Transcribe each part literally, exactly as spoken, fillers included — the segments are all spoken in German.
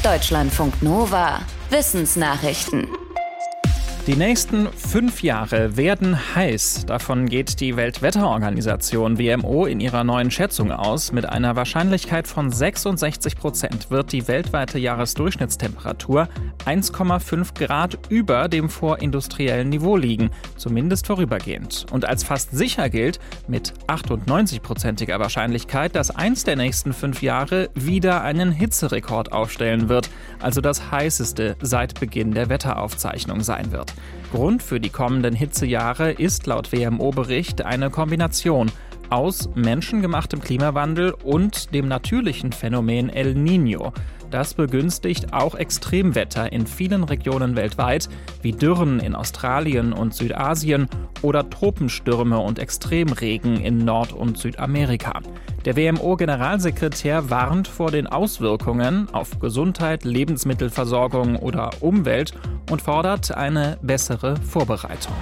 Deutschlandfunk Nova. Wissensnachrichten. Die nächsten fünf Jahre werden heiß. Davon geht die Weltwetterorganisation W M O in ihrer neuen Schätzung aus. Mit einer Wahrscheinlichkeit von sechsundsechzig Prozent wird die weltweite Jahresdurchschnittstemperatur eins Komma fünf Grad über dem vorindustriellen Niveau liegen, zumindest vorübergehend. Und als fast sicher gilt mit achtundneunzig-prozentiger Wahrscheinlichkeit, dass eins der nächsten fünf Jahre wieder einen Hitzerekord aufstellen wird, also das heißeste seit Beginn der Wetteraufzeichnung sein wird. Grund für die kommenden Hitzejahre ist laut W M O-Bericht eine Kombination aus menschengemachtem Klimawandel und dem natürlichen Phänomen El Niño. Das begünstigt auch Extremwetter in vielen Regionen weltweit, wie Dürren in Australien und Südasien oder Tropenstürme und Extremregen in Nord- und Südamerika. Der W M O-Generalsekretär warnt vor den Auswirkungen auf Gesundheit, Lebensmittelversorgung oder Umwelt und fordert eine bessere Vorbereitung.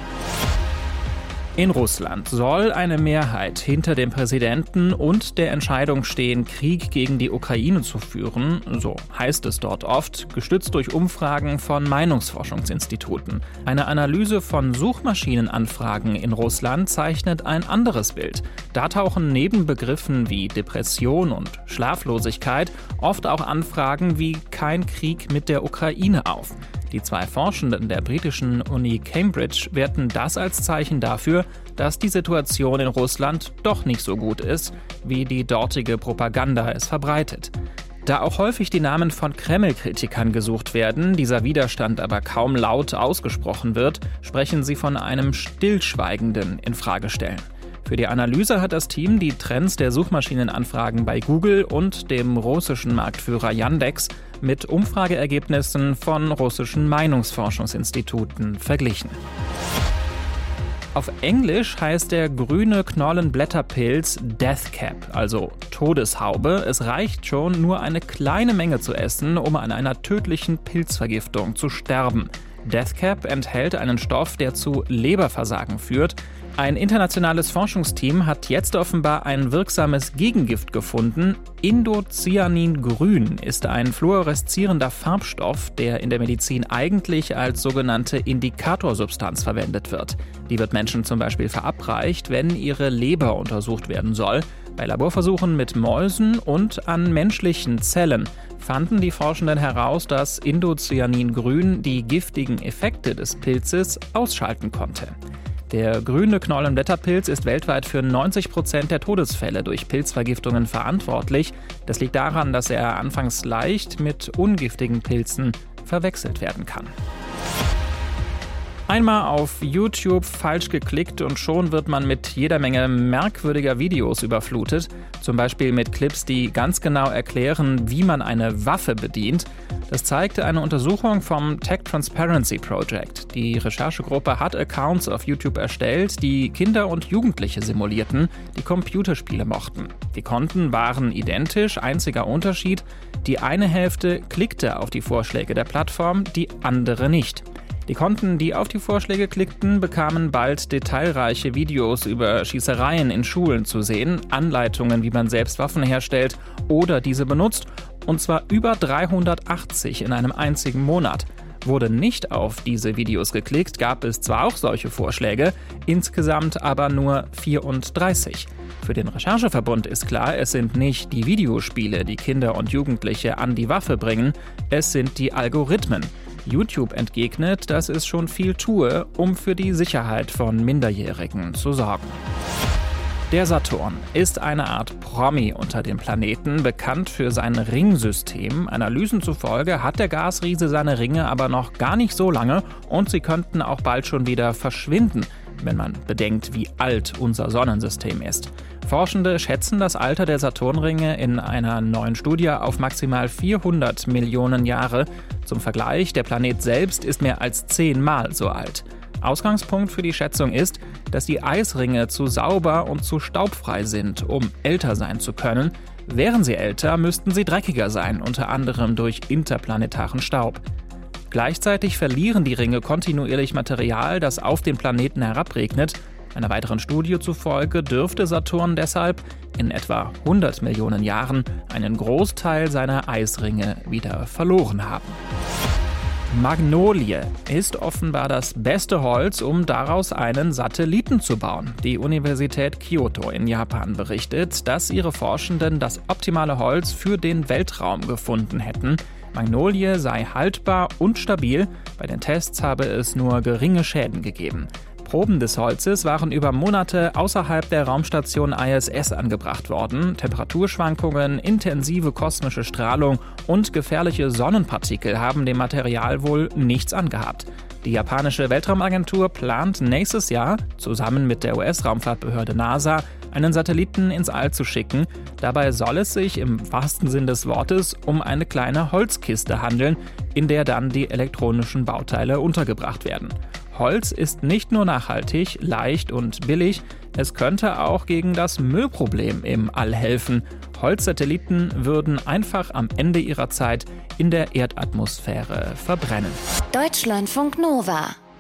In Russland soll eine Mehrheit hinter dem Präsidenten und der Entscheidung stehen, Krieg gegen die Ukraine zu führen, so heißt es dort oft, gestützt durch Umfragen von Meinungsforschungsinstituten. Eine Analyse von Suchmaschinenanfragen in Russland zeichnet ein anderes Bild. Da tauchen neben Begriffen wie Depression und Schlaflosigkeit oft auch Anfragen wie kein Krieg mit der Ukraine auf. Die zwei Forschenden der britischen Uni Cambridge werten das als Zeichen dafür, dass die Situation in Russland doch nicht so gut ist, wie die dortige Propaganda es verbreitet. Da auch häufig die Namen von Kreml-Kritikern gesucht werden, dieser Widerstand aber kaum laut ausgesprochen wird, sprechen sie von einem stillschweigenden Infragestellen. Für die Analyse hat das Team die Trends der Suchmaschinenanfragen bei Google und dem russischen Marktführer Yandex mit Umfrageergebnissen von russischen Meinungsforschungsinstituten verglichen. Auf Englisch heißt der grüne Knollenblätterpilz Death Cap, also Todeshaube. Es reicht schon, nur eine kleine Menge zu essen, um an einer tödlichen Pilzvergiftung zu sterben. Death Cap enthält einen Stoff, der zu Leberversagen führt. Ein internationales Forschungsteam hat jetzt offenbar ein wirksames Gegengift gefunden. Indocyanin-Grün ist ein fluoreszierender Farbstoff, der in der Medizin eigentlich als sogenannte Indikatorsubstanz verwendet wird. Die wird Menschen zum Beispiel verabreicht, wenn ihre Leber untersucht werden soll. Bei Laborversuchen mit Mäusen und an menschlichen Zellen fanden die Forschenden heraus, dass Indocyanin-Grün die giftigen Effekte des Pilzes ausschalten konnte. Der grüne Knollenblätterpilz ist weltweit für neunzig Prozent der Todesfälle durch Pilzvergiftungen verantwortlich. Das liegt daran, dass er anfangs leicht mit ungiftigen Pilzen verwechselt werden kann. Einmal auf YouTube falsch geklickt und schon wird man mit jeder Menge merkwürdiger Videos überflutet. Zum Beispiel mit Clips, die ganz genau erklären, wie man eine Waffe bedient. Das zeigte eine Untersuchung vom Tech Transparency Project. Die Recherchegruppe hat Accounts auf YouTube erstellt, die Kinder und Jugendliche simulierten, die Computerspiele mochten. Die Konten waren identisch, einziger Unterschied: die eine Hälfte klickte auf die Vorschläge der Plattform, die andere nicht. Die Konten, die auf die Vorschläge klickten, bekamen bald detailreiche Videos über Schießereien in Schulen zu sehen, Anleitungen, wie man selbst Waffen herstellt oder diese benutzt, und zwar über dreihundertachtzig in einem einzigen Monat. Wurde nicht auf diese Videos geklickt, gab es zwar auch solche Vorschläge, insgesamt aber nur vierunddreißig. Für den Rechercheverbund ist klar, es sind nicht die Videospiele, die Kinder und Jugendliche an die Waffe bringen, es sind die Algorithmen. YouTube entgegnet, dass es schon viel tue, um für die Sicherheit von Minderjährigen zu sorgen. Der Saturn ist eine Art Promi unter den Planeten, bekannt für sein Ringsystem. Analysen zufolge hat der Gasriese seine Ringe aber noch gar nicht so lange und sie könnten auch bald schon wieder verschwinden, wenn man bedenkt, wie alt unser Sonnensystem ist. Forschende schätzen das Alter der Saturnringe in einer neuen Studie auf maximal vierhundert Millionen Jahre. Zum Vergleich, der Planet selbst ist mehr als zehnmal so alt. Ausgangspunkt für die Schätzung ist, dass die Eisringe zu sauber und zu staubfrei sind, um älter sein zu können. Wären sie älter, müssten sie dreckiger sein, unter anderem durch interplanetaren Staub. Gleichzeitig verlieren die Ringe kontinuierlich Material, das auf den Planeten herabregnet. Einer weiteren Studie zufolge dürfte Saturn deshalb in etwa hundert Millionen Jahren einen Großteil seiner Eisringe wieder verloren haben. Magnolie ist offenbar das beste Holz, um daraus einen Satelliten zu bauen. Die Universität Kyoto in Japan berichtet, dass ihre Forschenden das optimale Holz für den Weltraum gefunden hätten. Magnolie sei haltbar und stabil. Bei den Tests habe es nur geringe Schäden gegeben. Proben des Holzes waren über Monate außerhalb der Raumstation I S S angebracht worden. Temperaturschwankungen, intensive kosmische Strahlung und gefährliche Sonnenpartikel haben dem Material wohl nichts angehabt. Die japanische Weltraumagentur plant nächstes Jahr, zusammen mit der U S-Raumfahrtbehörde NASA, einen Satelliten ins All zu schicken. Dabei soll es sich im wahrsten Sinn des Wortes um eine kleine Holzkiste handeln, in der dann die elektronischen Bauteile untergebracht werden. Holz ist nicht nur nachhaltig, leicht und billig, es könnte auch gegen das Müllproblem im All helfen. Holzsatelliten würden einfach am Ende ihrer Zeit in der Erdatmosphäre verbrennen. Deutschlandfunk Nova